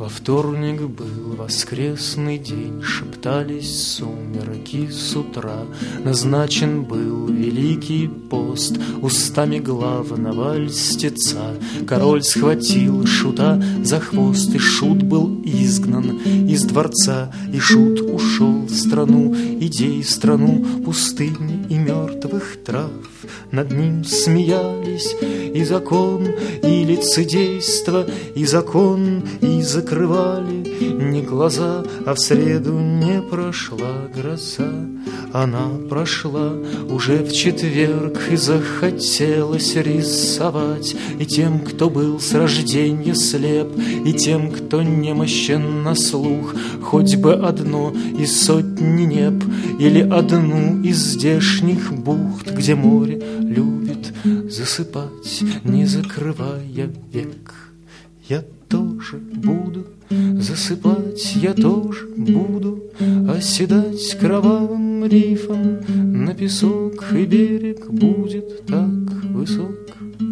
Во вторник был воскресный день, шептались сумерки с утра. Назначен был великий пост устами главного льстеца. Король схватил шута за хвост, и шут был изгнан из дворца. И шут ушел в страну идей, в страну пустыни и мертвых трав. Над ним смеялись и закон, и лицедейство, и закон, и закрывали не глаза. А в среду не прошла гроза, она прошла уже в четверг, и захотелось рисовать и тем, кто был с рождения слеп, и тем, кто немощен на слух, хоть бы одно из сотни неб, или одну из здешних бухт, где море любит засыпать, не закрывая век. Я тоже буду засыпать, я тоже буду оседать кровавым рифом на песок, и берег будет так высок.